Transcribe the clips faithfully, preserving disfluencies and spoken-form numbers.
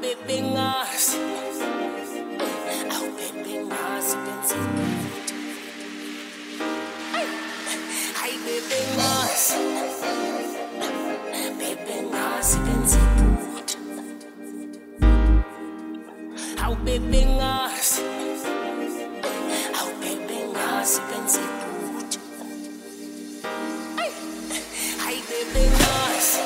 Awubebengazi, awubebengazi benzima. Hayi bebengazi, bebengazi benzima. Awubebengazi, awubebengazi benzima. Hayi bebengazi.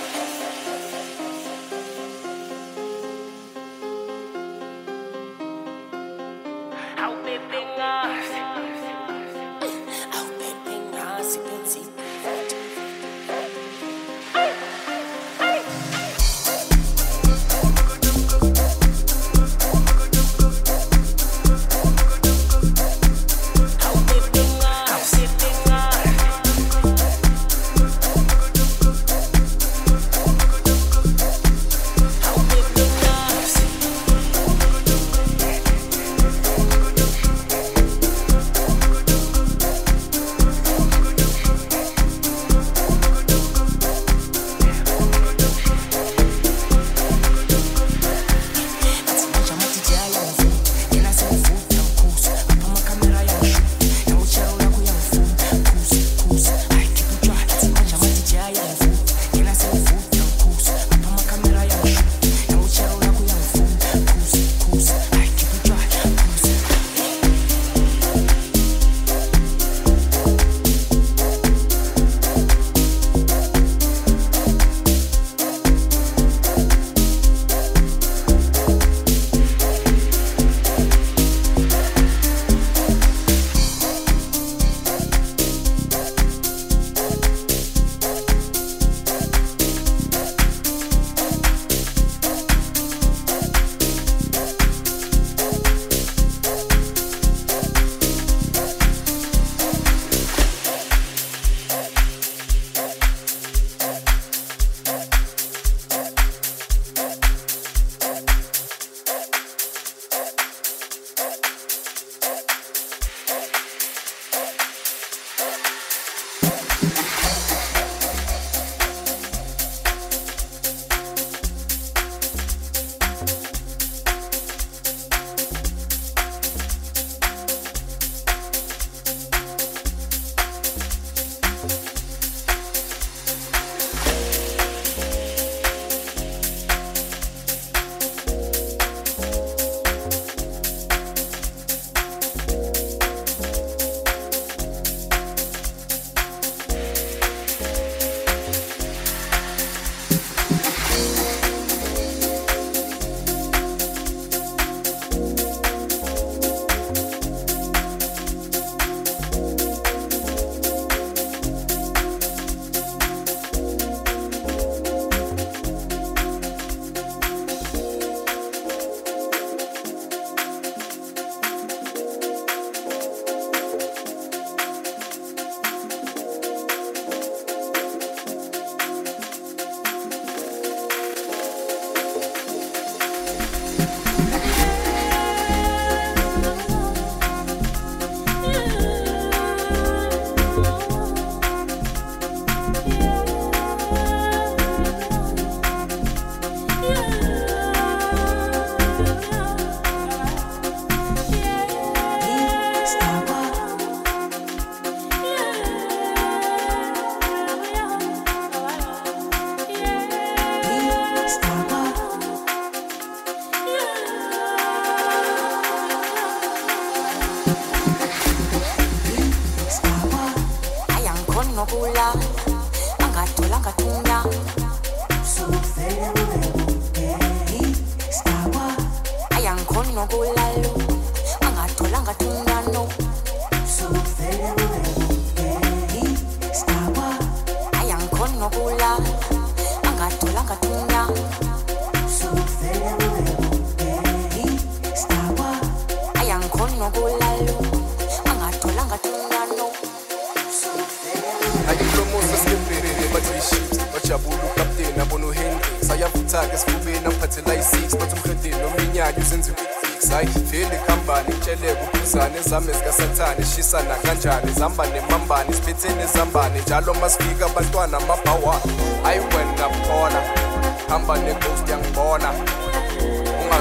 Shisana kanjani zamba nemambani siphethe zambani njalo masifika abantwana amabhawa ayiwena phona hamba neghost yangibona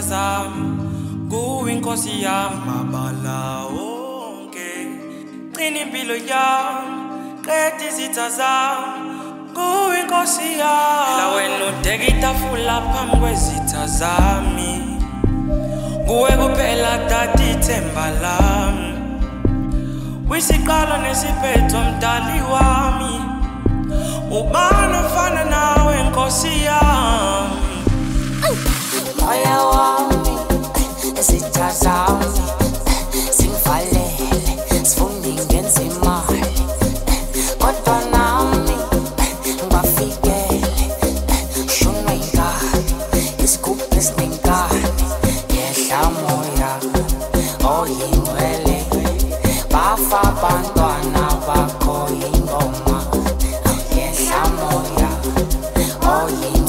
izitha zami kuwe inkosi yami mabala onke qina impilo yami qeda izitha zami kuwe inkosi yami la wena udeka itafula phambi kwezitha zami kuwe kuphela tata ithemba lami wisiqalo nesiphetho mdali wami ubana fana nawe nkosi yami moya wami izitha zami singivalele sifuna ngenza imali kodwa nami ngibafikele shuma ingane isigubhu esiningane yehla moya oyingcwele bafa abantwana bakho ingoma yehla moya oyi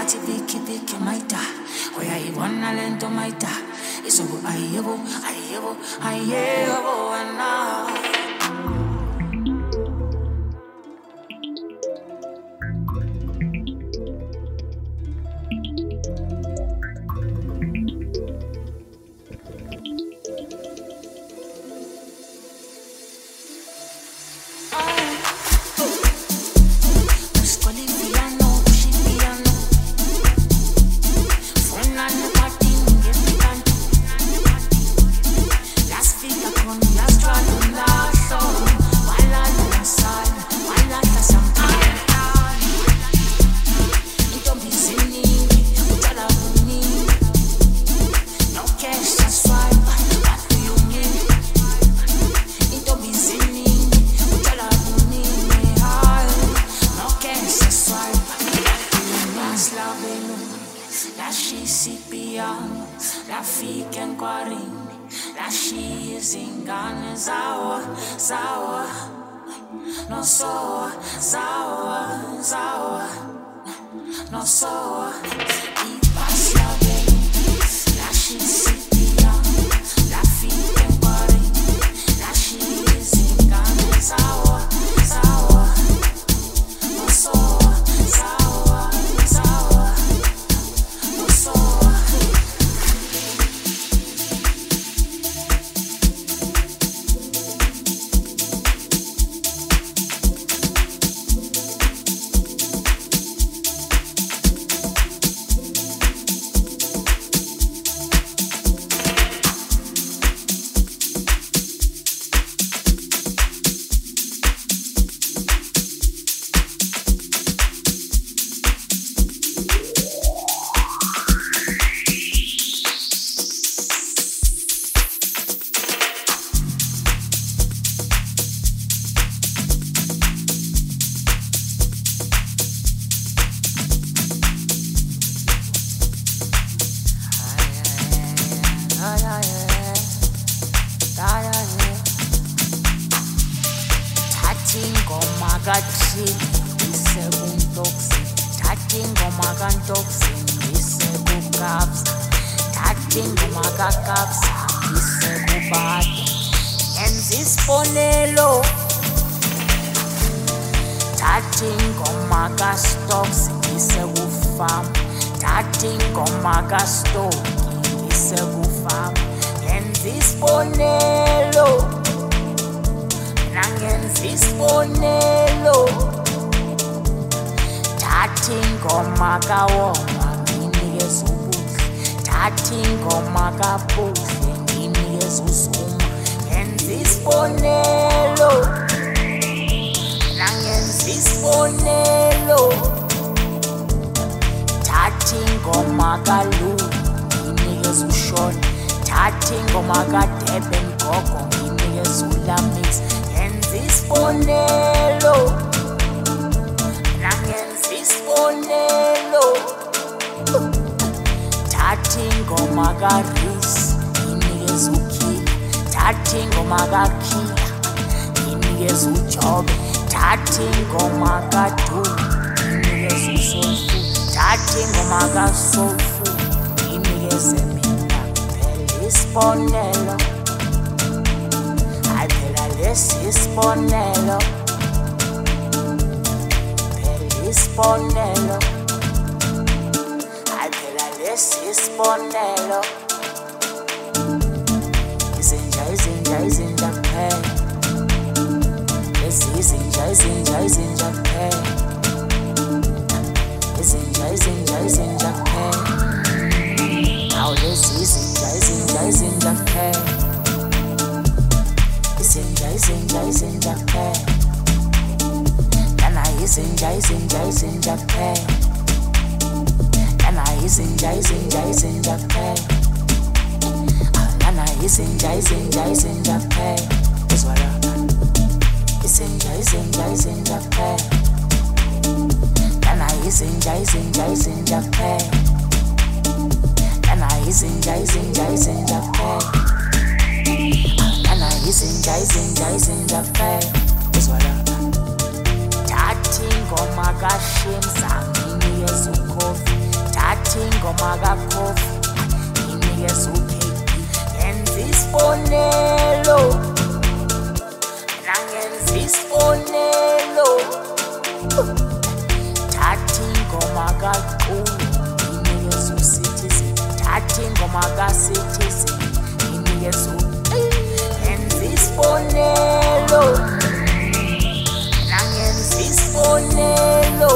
ngathi biki biki maita uyayibona lento maita izobu ayebo ayebo ayebo wena thatha ingoma kakhofi inikeza ukheki ngenza isibonelo nangenza isibonelo thatha ingoma kaqulu inikeza uCitizen thatha ingoma kaCitizen inikeza ngenza isibonelo nangenza isibonelo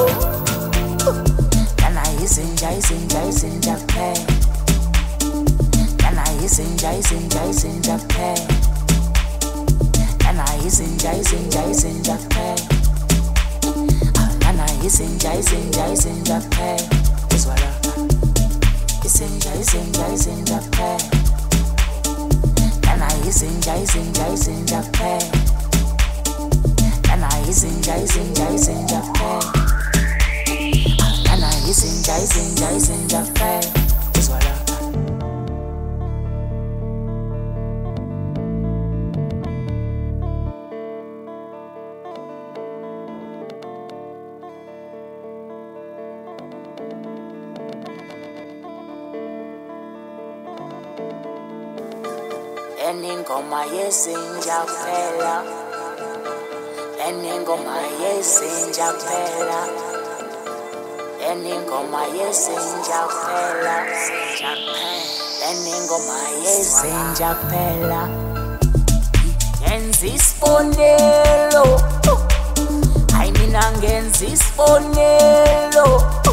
Yana izinja izinja izinja kuphela Yana izinja izinja izinja kuphela Yana izinja izinja izinja kuphela Yana izinja izinja izinja kuphela Izwa lapha Izinja izinja izinja kuphela Yana izinja izinja izinja kuphela Yana izinja izinja izinja kuphela Yana izinja izinja izinja kuphela Izwa lapha Eningoma yezinja kuphela Eningoma yezinja kuphela Eningoma yezinja kuphela Eningoma yezinja kuphela Ngenza isibonelo Hayi mina ngenza isibonelo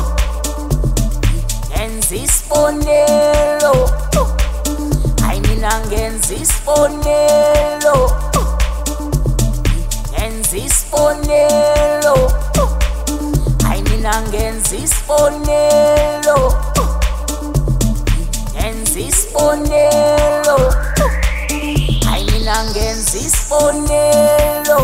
Ngenza isibonelo Hayi mina ngenza isibonelo Ngenza isibonelo Hayi mina ngenza isibonelo Ngenza isibonelo Hayi mina ngenza isibonelo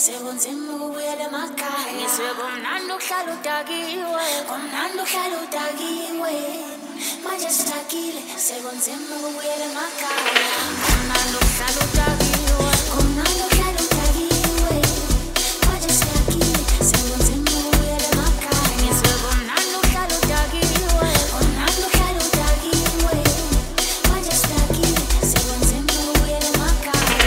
sekunzima ukubuyela emakhaya ngizwe kumnandi ukuhlala udakiwe kumnandi ukuhlala udakiwe manje sidakile sekunzima ukubuyela emakhaya kumnandi ukuhlala udakiwe kumnandi ukuhlala udakiwe manje sidakile sekunzima ukubuyela emakhaya ngizwe kumnandi ukuhlala udakiwe kumnandi ukuhlala udakiwe manje sidakile sekunzima ukubuyela emakhaya.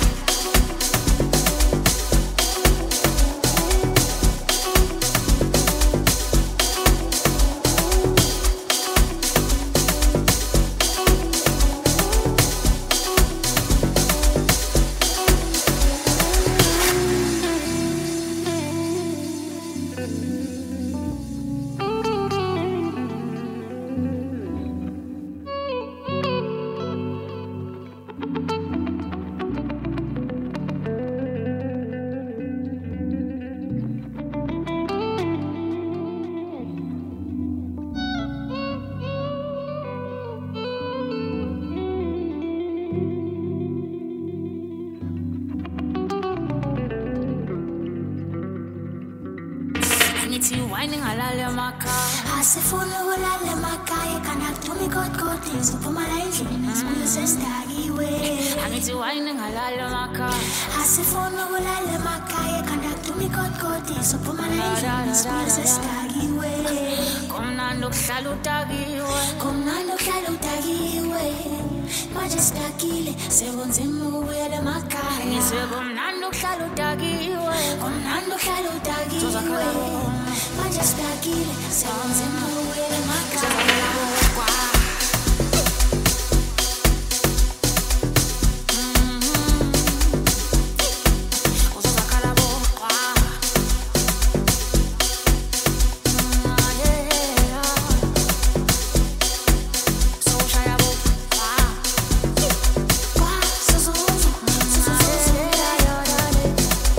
Whining halal emakhaya asifuna ukulala emakhaya kana kuduma igodgodi ngizophuma la endlini sibuye sesidakiwe angithi whining halal emakhaya asifuna ukulala emakhaya kana kuduma igodgodi ngizophuma la endlini sibuye sesidakiwe kumnandi ukuhlala udakiwe kumnandi ukuhlala udakiwe manje sidakile sekunzima ukubuyela emakhaya ngizwe kumnandi ukuhlala udakiwe kumnandi ukuhlala udakiwe manje sidakile sekunzima ukubuyela emakhaya.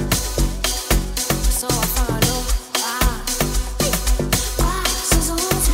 So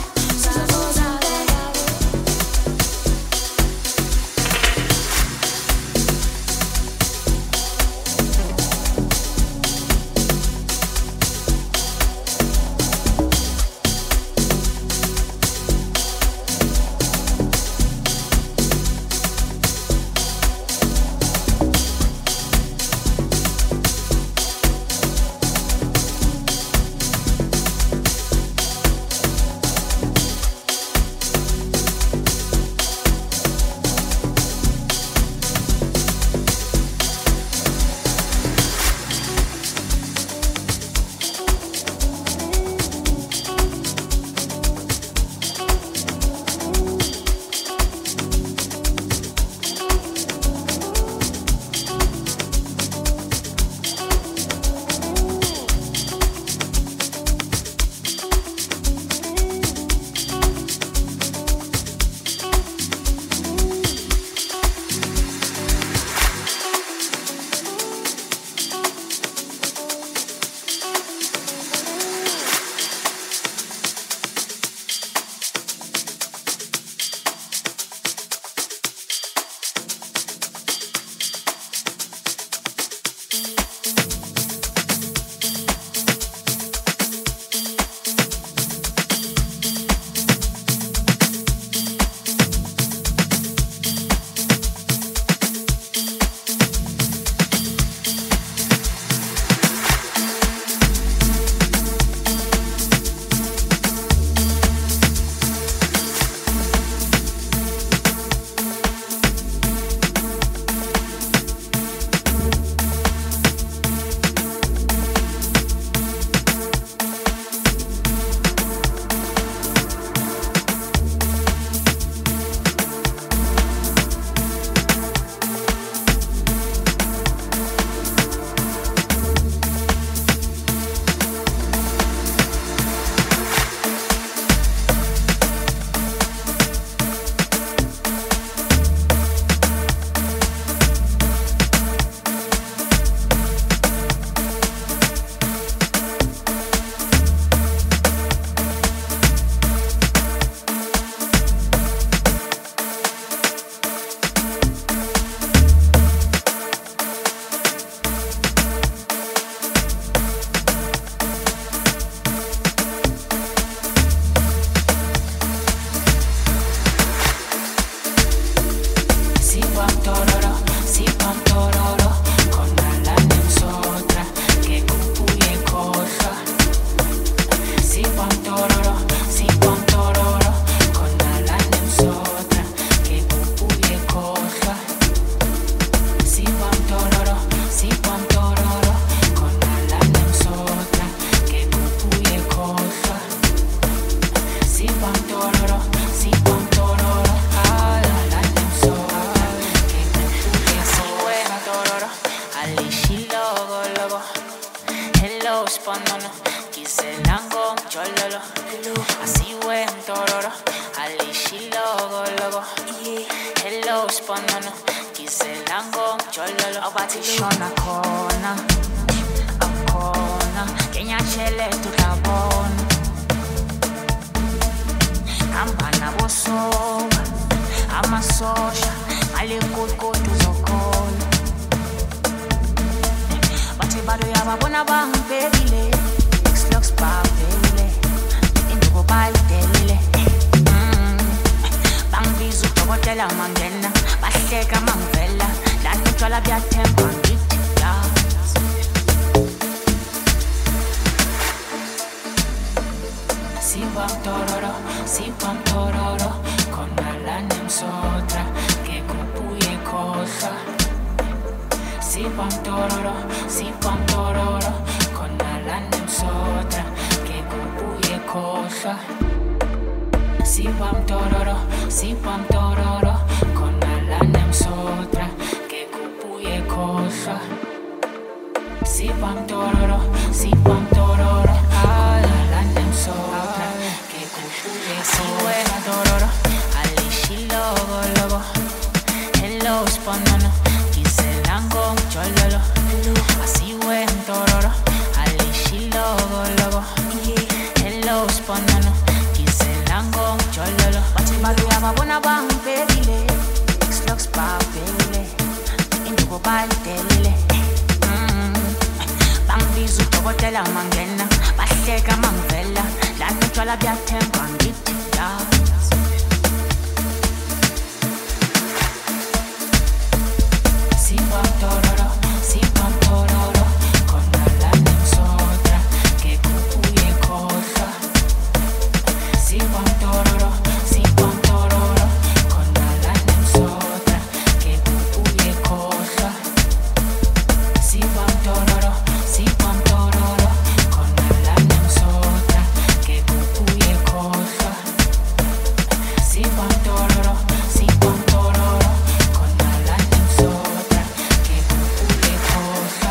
bathi shona khona akhona kenya chele tutabona hamba nabo soba amasosha alekukudu zokhona bathi bado yababona bangibekile X-Lux babele induko bayidelile bangibiza udokotela mangena bahleka mangivela lana utshwala buyathemba ngithi la Sipam tororo, sipam tororo Khona lana emsotra Ke kubuye khohlwa Sipam tororo, sipam tororo Khona lana emsotra Ke kubuye khohlwa Sipam tororo, sipam tororo Khona lana emsotra Ke kubuye khohlwa Sipam tororo, sipam tororo Lana emsotra Ke kubuye siwena tororo Alishilogo logo Hello spanano Kiselango chololo Asiwen tororo Alishilogo logo Hello spanano Kiselango chololo Bathi bado yababona bangibekile X-Lux babele Induko bayidelile Bangibiza udokotela mangena bahleka mangivela lana utshwala buyathemba ngithi la Sipam tororo, sipam tororo Khona lana emsotra Ke kubuye khohlwa Sipam tororo, sipam tororo Khona lana emsotra Ke kubuye khohlwa Sipam tororo, sipam tororo Khona lana emsotra Ke kubuye khohlwa Sipam tororo, sipam tororo Khona lana emsotra Ke kubuye khohlwa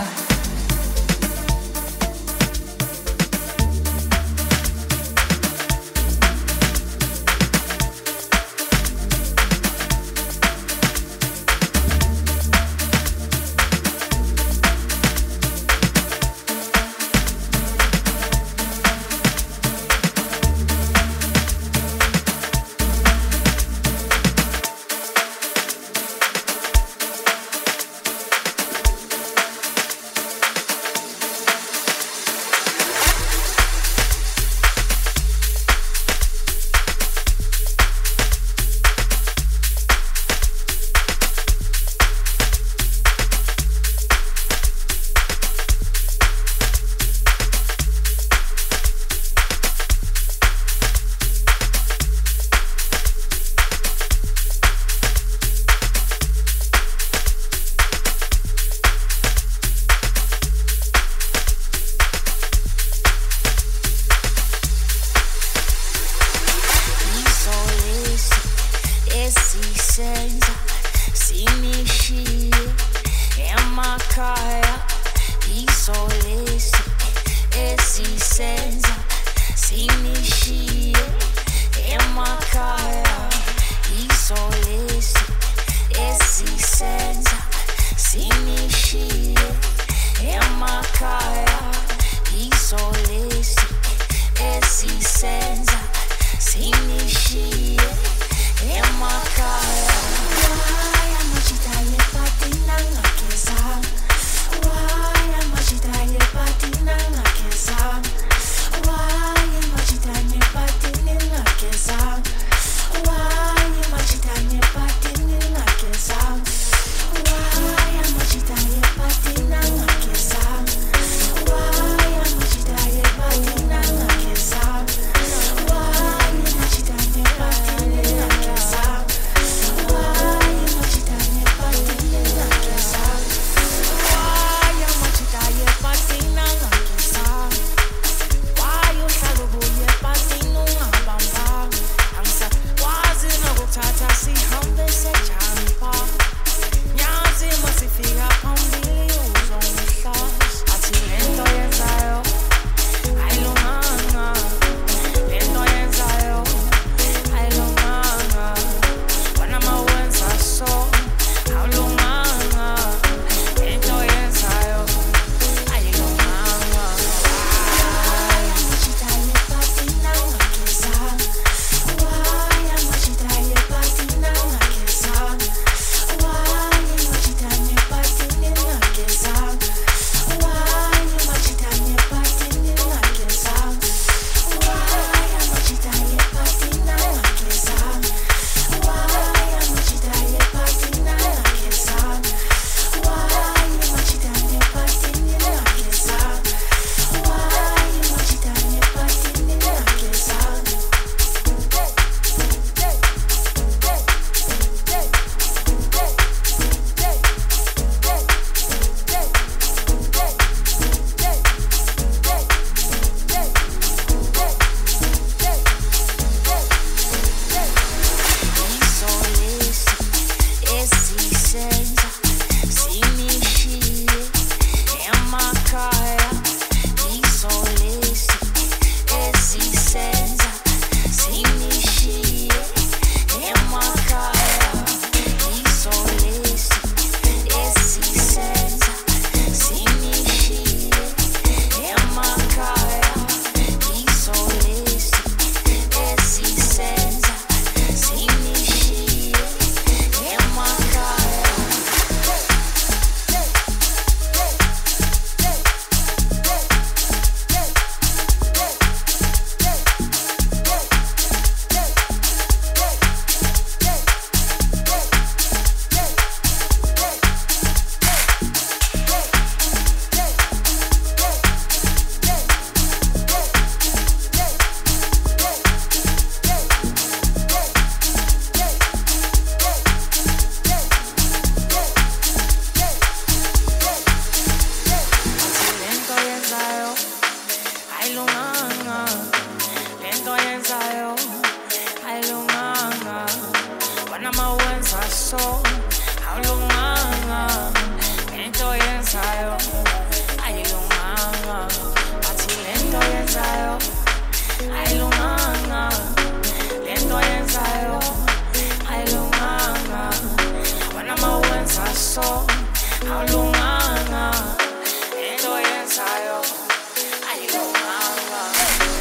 Esisenza sinishiye emakhaya isolesi esisenza sinishiye emakhaya isolesi esisenza sinishiye emakhaya isolesi esisenza sinishiye emakhaya waya machitaye patina ngakeza waya machitaye patina ngakeza waya machitaye patina ngakeza waya machitaye patina ngakeza waya machitaye patina ngakeza waya machitaye patina ngakeza oyenzayo ayilunganga wena mawenza so awulunganga into oyenzayo ayilunganga bathi lento oyenzayo ayilunganga lento oyenzayo ayilunganga wena mawenza so awulunganga into oyenzayo ayilunganga.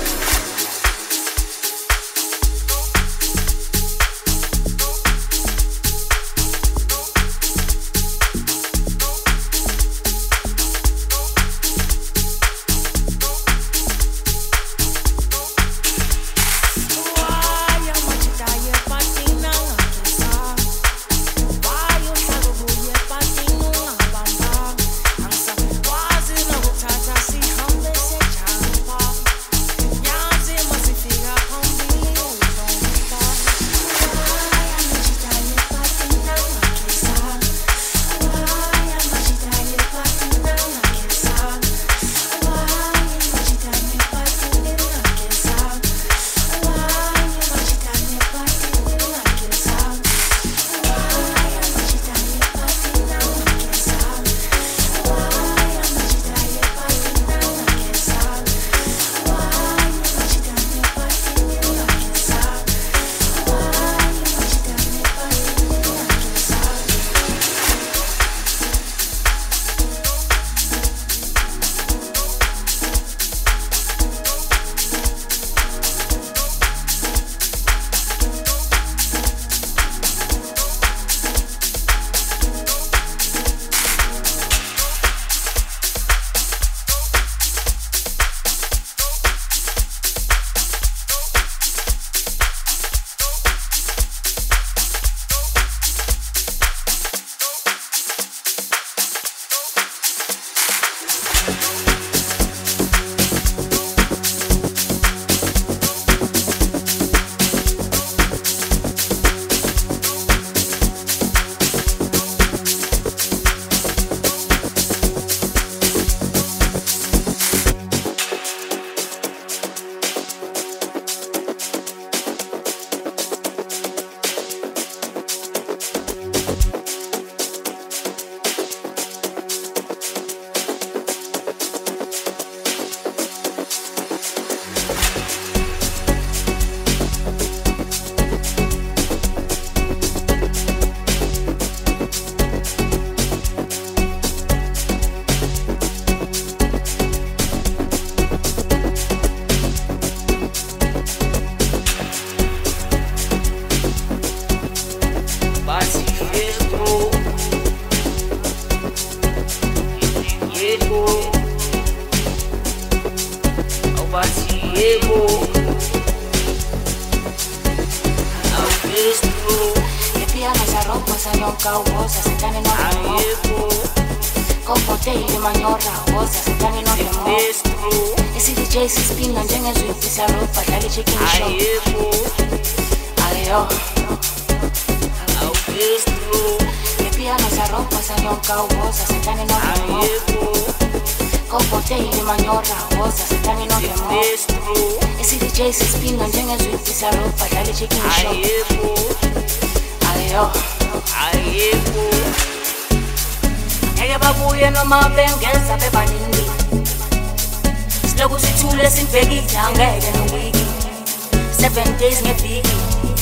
Seven days ngeviki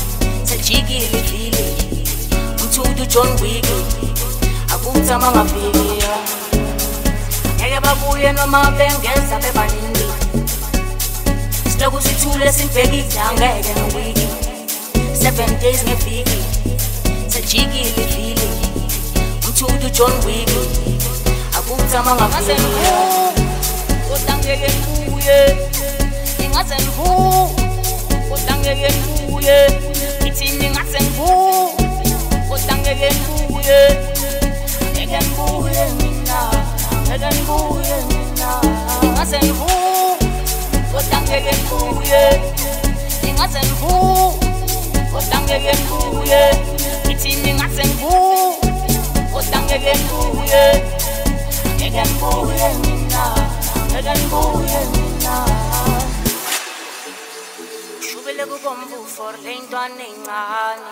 sejikile vili umthudu John Wick akuthama ngaviki ngeke babuye noma bengeza bebaningi siloku sithule simbhekile angeke nowiki seven days ngeviki sejikile vili umthudu John Wick akuthama ngaviki kodangeke ngibuye ingaze ngibu kodangeke ngibuye ithini ngaze ngibu kodangeke ngibuye ngeke ngibuye mina ngeke ngibuye mina ingaze ngibu kodangeke ngibuye ingaze ngibu kodangeke ngibuye ithini ngaze ngibu kodangeke ngibuye ngeke ngibuye mina ngeke ngibuye mina Ushubile kubomvu for le ntwana encane.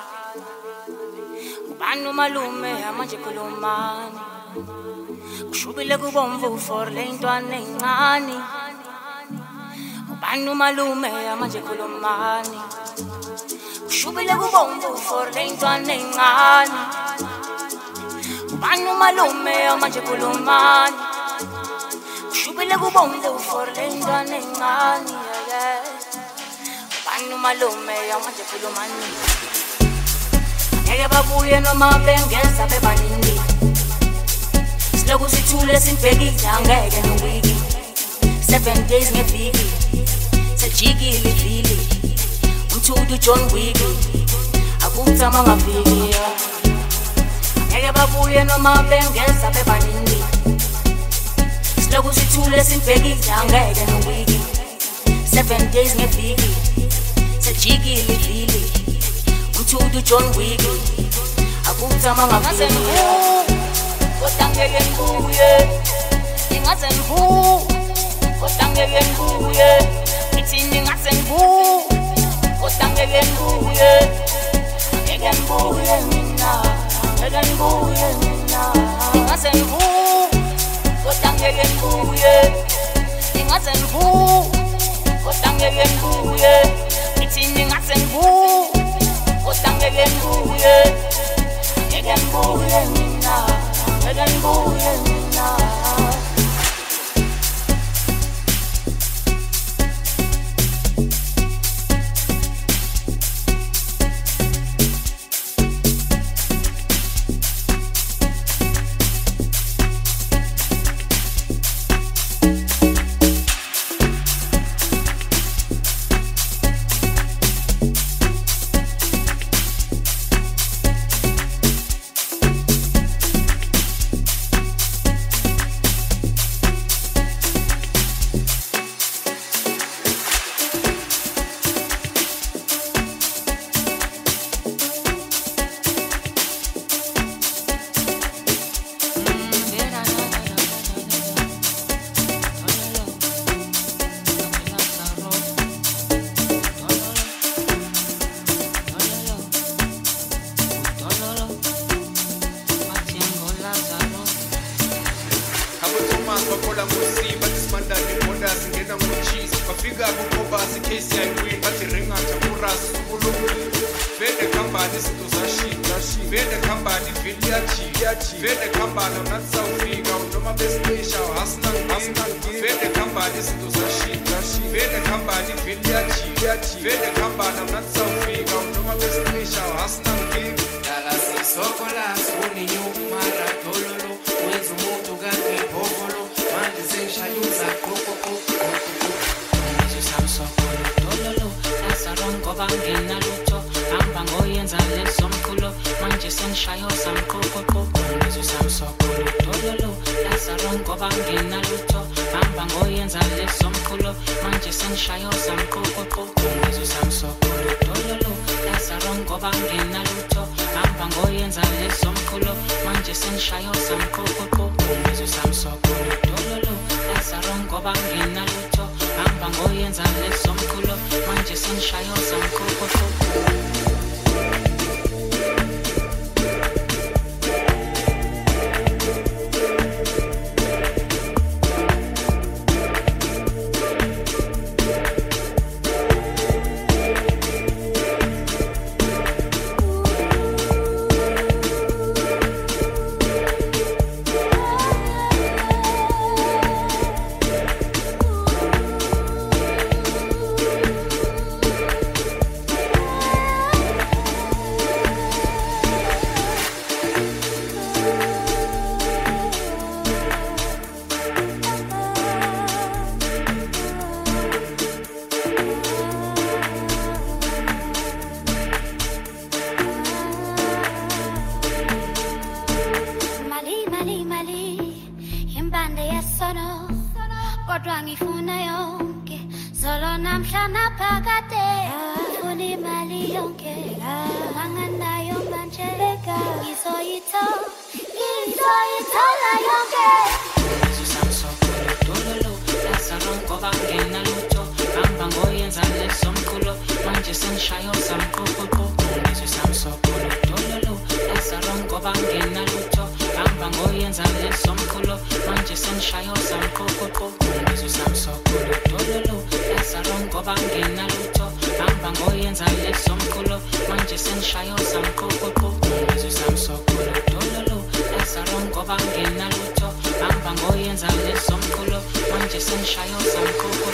Ubani umalume manje khulumani. Ushubile kubomvu for le ntwana encane. Ubani umalume manje khulumani. Ushubile kubomvu for le ntwana encane. Ubani umalume manje khulumani. Ushubile kubomvu for le ntwana encane. Ubani umalume manje khulumani. Ngeke babuye noma bengeza bebaningi. Siloku sithule sibhekile angeke nowiki. Seven days ngeviki. Sejikile ivili. Umthudu John Wick. Akuthama ngaviki. Ngeke babuye noma bengeza bebaningi. Siloku sithule sibhekile angeke nowiki. Seven days ngeviki. Sejikile ivili. Umthudu John Wick. Akuthama ngaviki. Kodwa ngeke ngibuye. Ingaze ngibu. Kodwa ngeke ngibuye. Ngithini ingaze ngibu. Kodwa ngeke ngibuye. Ngeke ngibuye mina. Ngeke ngibuye mina. Ingaze ngibu. Kodwa ngeke ngibuye. Ingaze ngibu. Kodwa ngeke ngibuye. Ngithini ingaze ngibu. Kodwa ngeke ngibuye. Ngeke ngibuye mina. Ngeke ngibuye mina. Some somkhulu manje sengishayo samkhulu ngizwe samsokolo dololo esarongo bangena lutho hamba ngoyenza lesomkhulu manje sengishayo samkhulu ngizwe samsokolo dololo esarongo bangena lutho hamba ngoyenza lesomkhulu manje sengishayo samkhulu ngizwe samsokolo dololo esarongo bangena lutho hamba ngoyenza lesomkhulu manje sengishayo samkhulu.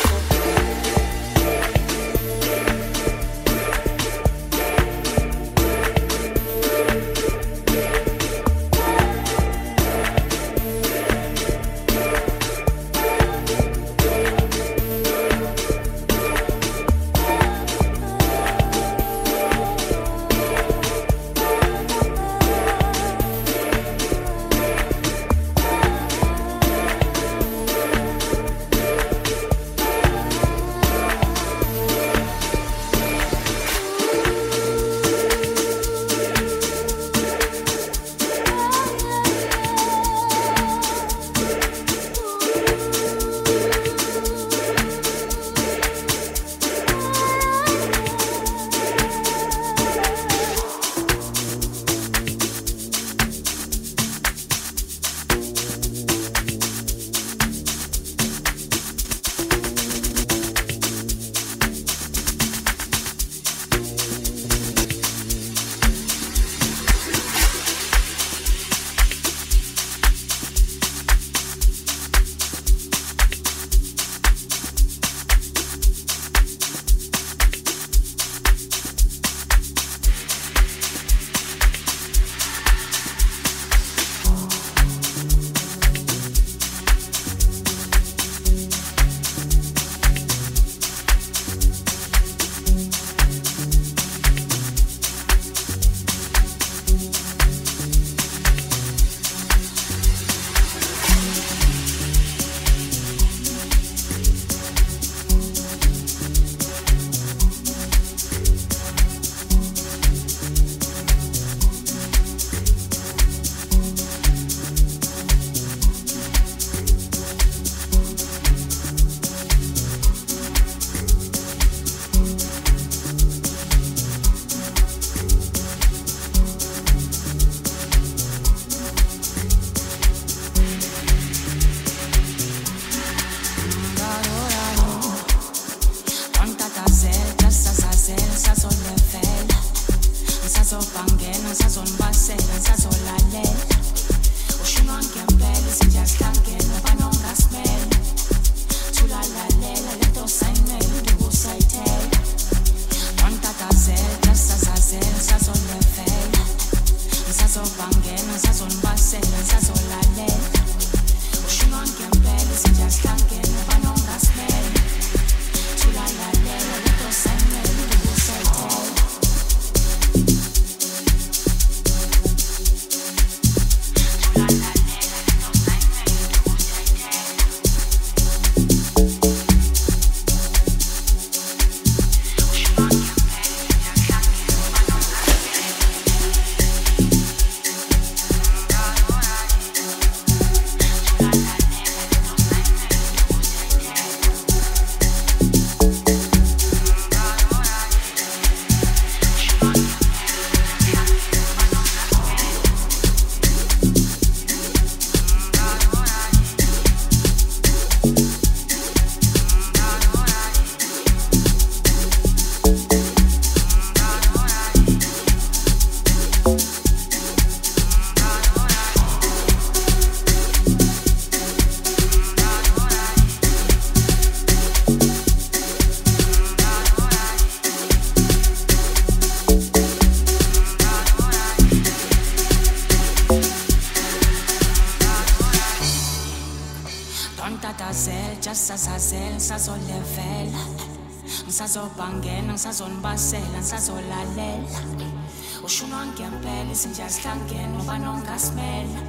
Sazolevela ngisazobhangena ngisazonibasela ngisazolalela ushunwa ngempela izinja zihlangene uba nongasimela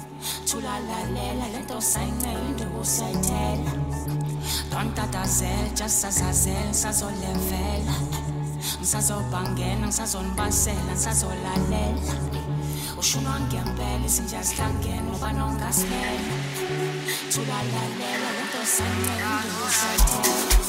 thulalalela lento sayincela induku sayithela don't tatazela just sasazela ngisazolevela ngisazobhangena ngisazonibasela ngisazolalela ushunwa ngempela izinja zihlangene uba nongasimela thulalalela lento sayincela induku sayithela